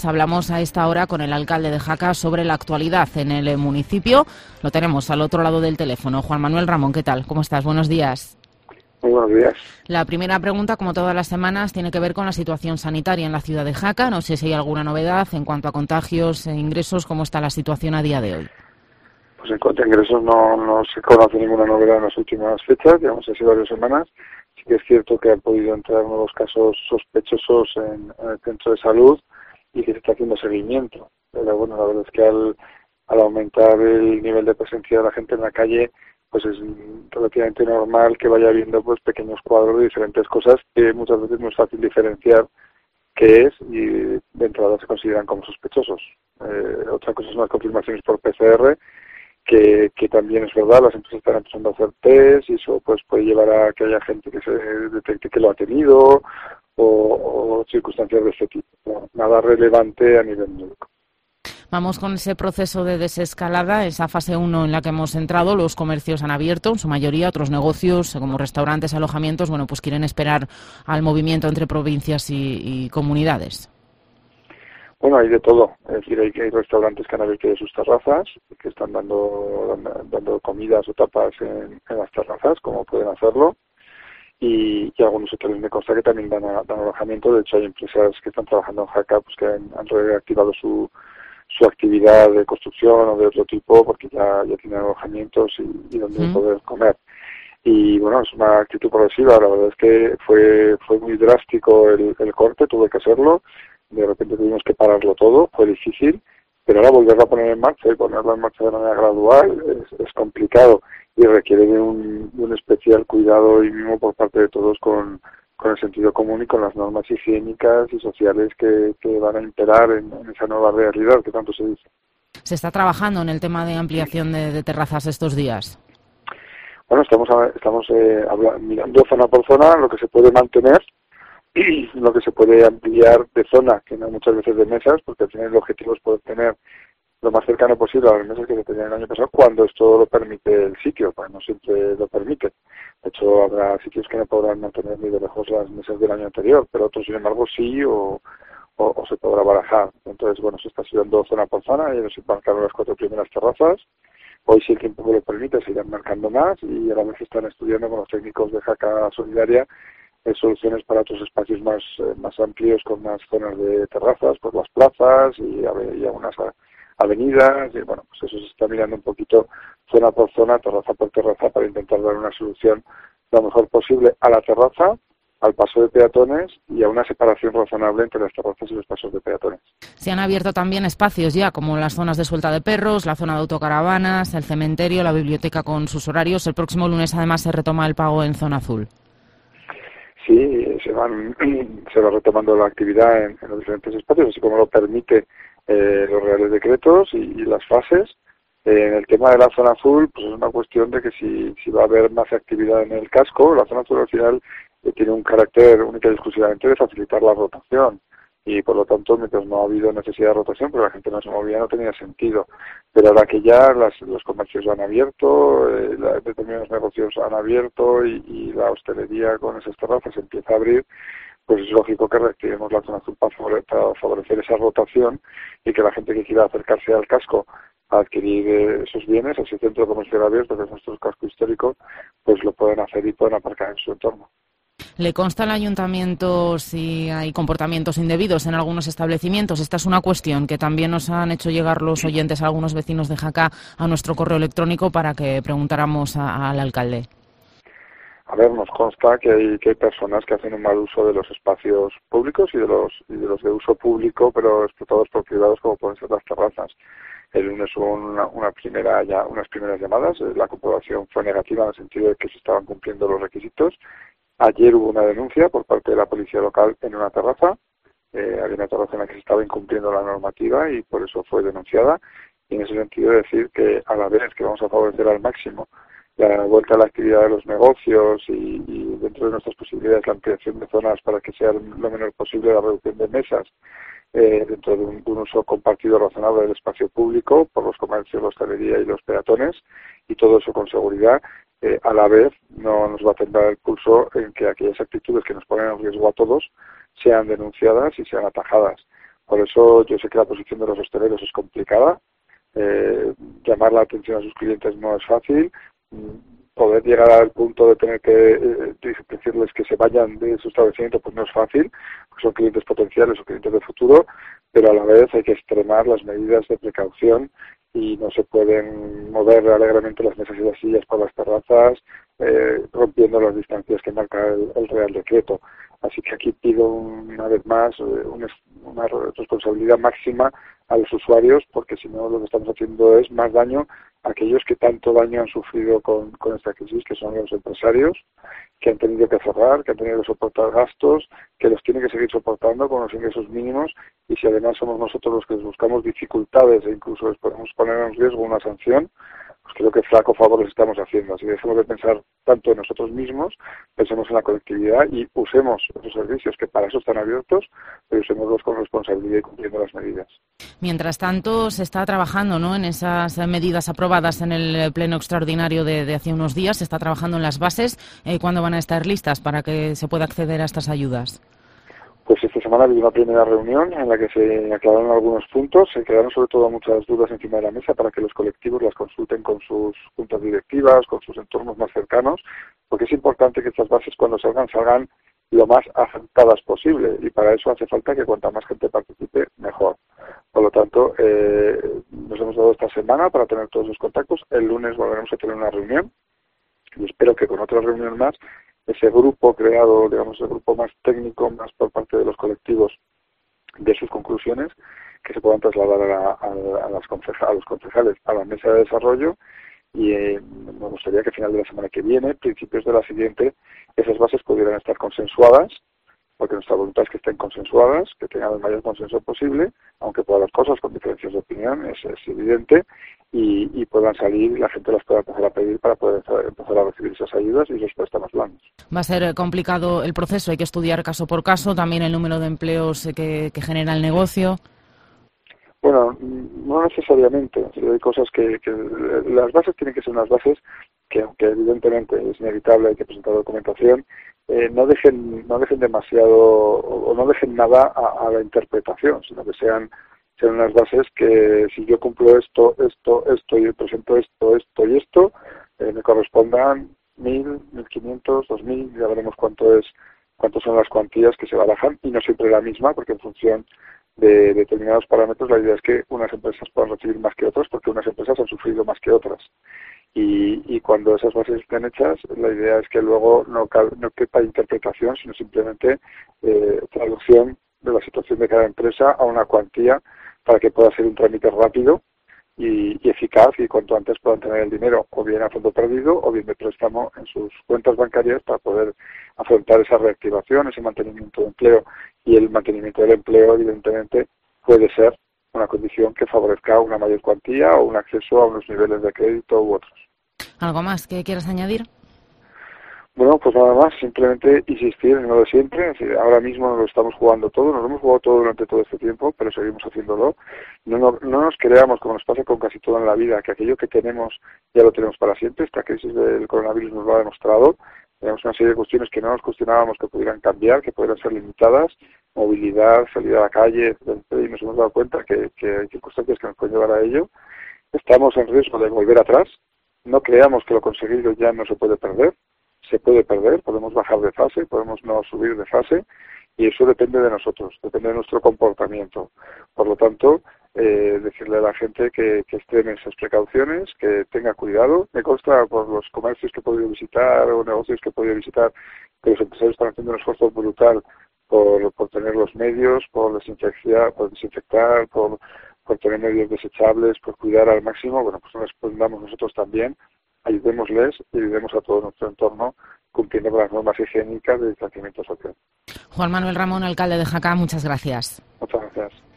Hablamos a esta hora con el alcalde de Jaca sobre la actualidad en el municipio. Lo tenemos al otro lado del teléfono. Juan Manuel Ramón, ¿qué tal? ¿Cómo estás? Buenos días. Muy buenos días. La primera pregunta, como todas las semanas, tiene que ver con la situación sanitaria en la ciudad de Jaca. No sé si hay alguna novedad en cuanto a contagios e ingresos. ¿Cómo está la situación a día de hoy? Pues en cuanto a ingresos no se conoce ninguna novedad en las últimas fechas, digamos hace varias semanas. Sí que es cierto que han podido entrar nuevos casos sospechosos en el centro de salud y que se está haciendo seguimiento. Pero bueno, la verdad es que al aumentar el nivel de presencia de la gente en la calle, pues es relativamente normal que vaya habiendo pues pequeños cuadros de diferentes cosas que muchas veces no es fácil diferenciar qué es y de entrada se consideran como sospechosos. Otra cosa son las confirmaciones por PCR, que también es verdad, las empresas están empezando a hacer test y eso pues puede llevar a que haya gente que se detecte que lo ha tenido o circunstancias de este tipo. No, nada relevante a nivel médico. Vamos con ese proceso de desescalada, esa fase 1 en la que hemos entrado. Los comercios han abierto, en su mayoría, otros negocios como restaurantes, alojamientos, bueno, pues quieren esperar al movimiento entre provincias y comunidades. Bueno, hay de todo. Es decir, hay restaurantes que han abierto sus terrazas, que están dando comidas o tapas en las terrazas, como pueden hacerlo. Y algunos hoteles me consta que también dan alojamiento. De hecho, hay empresas que están trabajando en Jaca pues que han reactivado su actividad de construcción o de otro tipo porque ya tienen alojamientos y donde poder comer. Y bueno, es una actitud progresiva. La verdad es que fue muy drástico el corte, tuve que hacerlo. De repente tuvimos que pararlo todo, fue difícil, pero ahora volverlo a poner en marcha y ponerlo en marcha de manera gradual es complicado y requiere de un especial cuidado y mimo por parte de todos con el sentido común y con las normas higiénicas y sociales que van a imperar en esa nueva realidad que tanto se dice. ¿Se está trabajando en el tema de ampliación de terrazas estos días? Bueno, estamos mirando zona por zona lo que se puede mantener y lo que se puede ampliar de zona, que no muchas veces de mesas, porque al final el objetivo es poder tener lo más cercano posible a las mesas que se tenían el año pasado, cuando esto lo permite el sitio, pues no siempre lo permite. De hecho, habrá sitios que no podrán mantener ni de lejos las mesas del año anterior, pero otros, sin embargo, sí o se podrá barajar. Entonces, bueno, se está estudiando zona por zona, y se marcaron las 4 primeras terrazas. Hoy, si el tiempo lo permite, se irán marcando más y a la vez están estudiando con los técnicos de Jaca Solidaria soluciones para otros espacios más amplios, con más zonas de terrazas, pues las plazas y algunas avenidas, y bueno, pues eso se está mirando un poquito zona por zona, terraza por terraza, para intentar dar una solución lo mejor posible a la terraza, al paso de peatones y a una separación razonable entre las terrazas y los pasos de peatones. Se han abierto también espacios ya, como las zonas de suelta de perros, la zona de autocaravanas, el cementerio, la biblioteca con sus horarios. El próximo lunes, además, se retoma el pago en zona azul. Sí, se va retomando la actividad en los diferentes espacios, así como lo permite los reales decretos y las fases. En el tema de la zona azul, pues es una cuestión de que si va a haber más actividad en el casco. La zona azul al final tiene un carácter única y exclusivamente de facilitar la rotación. Y por lo tanto, mientras no ha habido necesidad de rotación, porque la gente no se movía, no tenía sentido. Pero ahora que ya los comercios han abierto, determinados negocios han abierto y la hostelería con esas terrazas empieza a abrir, pues es lógico que reactivemos la zona azul para favorecer esa rotación y que la gente que quiera acercarse al casco a adquirir esos bienes, a ese centro comercial abierto, que es nuestro casco histórico, pues lo pueden hacer y pueden aparcar en su entorno. ¿Le consta al ayuntamiento si hay comportamientos indebidos en algunos establecimientos? Esta es una cuestión que también nos han hecho llegar los oyentes, algunos vecinos de Jaca, a nuestro correo electrónico para que preguntáramos al alcalde. A ver, nos consta que hay personas que hacen un mal uso de los espacios públicos y de los de uso público, pero explotados por privados, como pueden ser las terrazas. El lunes hubo unas primeras llamadas. La comprobación fue negativa en el sentido de que se estaban cumpliendo los requisitos. Ayer hubo una denuncia por parte de la policía local en una terraza. Había una terraza en la que se estaba incumpliendo la normativa y por eso fue denunciada. Y en ese sentido decir que a la vez que vamos a favorecer al máximo la vuelta a la actividad de los negocios y dentro de nuestras posibilidades la ampliación de zonas para que sea lo menor posible la reducción de mesas dentro de un uso compartido razonable del espacio público por los comercios, la hostelería y los peatones, y todo eso con seguridad. A la vez no nos va a temblar el pulso en que aquellas actitudes que nos ponen en riesgo a todos sean denunciadas y sean atajadas. Por eso yo sé que la posición de los hosteleros es complicada, llamar la atención a sus clientes no es fácil, poder llegar al punto de tener que decirles que se vayan de su establecimiento pues no es fácil, porque son clientes potenciales o clientes de futuro, pero a la vez hay que extremar las medidas de precaución y no se pueden mover alegremente las mesas y las sillas por las terrazas, rompiendo las distancias que marca el Real Decreto. Así que aquí pido una vez más una responsabilidad máxima a los usuarios, porque si no lo que estamos haciendo es más daño a aquellos que tanto daño han sufrido con esta crisis, que son los empresarios, que han tenido que cerrar, que han tenido que soportar gastos, que los tienen que seguir soportando con los ingresos mínimos, y si además somos nosotros los que les buscamos dificultades e incluso les podemos poner en riesgo una sanción, pues creo que flaco favor les estamos haciendo. Así que dejemos de pensar tanto en nosotros mismos, pensemos en la colectividad y usemos esos servicios que para eso están abiertos, pero usémoslos con responsabilidad y cumpliendo las medidas. Mientras tanto, se está trabajando, ¿no?, en esas medidas aprobadas en el pleno extraordinario de hace unos días. Se está trabajando en las bases. ¿Cuándo van a estar listas para que se pueda acceder a estas ayudas? Pues esta semana ha habido una primera reunión en la que se aclararon algunos puntos, se quedaron sobre todo muchas dudas encima de la mesa para que los colectivos las consulten con sus juntas directivas, con sus entornos más cercanos, porque es importante que estas bases cuando salgan lo más aceptadas posible, y para eso hace falta que cuanta más gente participe, mejor. Por lo tanto, nos hemos dado esta semana para tener todos los contactos. El lunes volveremos a tener una reunión y espero que con otra reunión más ese grupo creado, digamos, el grupo más técnico, más por parte de los colectivos, de sus conclusiones, que se puedan trasladar a los concejales, a la mesa de desarrollo, y me gustaría que a final de la semana que viene, principios de la siguiente, esas bases pudieran estar consensuadas, porque nuestra voluntad es que estén consensuadas, que tengan el mayor consenso posible, aunque pueda haber cosas con diferencias de opinión, es evidente, y puedan salir y la gente las pueda empezar a pedir para poder empezar a recibir esas ayudas y esos préstamos blandos. Va a ser complicado el proceso, hay que estudiar caso por caso, también el número de empleos que genera el negocio. Bueno, no necesariamente. Hay cosas que las bases tienen que ser unas bases que, aunque evidentemente es inevitable, hay que presentar documentación, no dejen demasiado o no dejen nada a la interpretación, sino que sean unas bases que si yo cumplo esto y presento esto y esto, me correspondan 1.000, 1.500, 2.000, ya veremos cuántas son las cuantías que se barajan, y no siempre la misma, porque en función de determinados parámetros la idea es que unas empresas puedan recibir más que otras, porque unas empresas han sufrido más que otras. Y cuando esas bases estén hechas, la idea es que luego no quepa interpretación, sino simplemente traducción de la situación de cada empresa a una cuantía para que pueda ser un trámite rápido y eficaz, y cuanto antes puedan tener el dinero o bien a fondo perdido o bien de préstamo en sus cuentas bancarias para poder afrontar esa reactivación, ese mantenimiento de empleo. Y el mantenimiento del empleo, evidentemente, puede ser una condición que favorezca una mayor cuantía o un acceso a unos niveles de crédito u otros. ¿Algo más que quieras añadir? Bueno, pues nada más, simplemente insistir en lo de siempre. Es decir, ahora mismo nos lo estamos jugando todo, nos lo hemos jugado todo durante todo este tiempo, pero seguimos haciéndolo. No nos creamos, como nos pasa con casi todo en la vida, que aquello que tenemos ya lo tenemos para siempre. Esta crisis del coronavirus nos lo ha demostrado. Tenemos una serie de cuestiones que no nos cuestionábamos que pudieran cambiar, que pudieran ser limitadas, movilidad, salida a la calle, etc. Y nos hemos dado cuenta que hay circunstancias que nos pueden llevar a ello. Estamos en riesgo de volver atrás. No creamos que lo conseguido ya no se puede perder. Se puede perder, podemos bajar de fase, podemos no subir de fase, y eso depende de nosotros, depende de nuestro comportamiento. Por lo tanto, decirle a la gente que extreme esas precauciones, que tenga cuidado. Me consta por los comercios que he podido visitar o negocios que he podido visitar que los empresarios están haciendo un esfuerzo brutal por tener los medios, por desinfectar, por tener medios desechables, por cuidar al máximo. Bueno, pues nos respondamos nosotros también. Ayudémosles y ayudemos a todo nuestro entorno cumpliendo con las normas higiénicas de distanciamiento social. Juan Manuel Ramón, alcalde de Jaca, muchas gracias. Muchas gracias.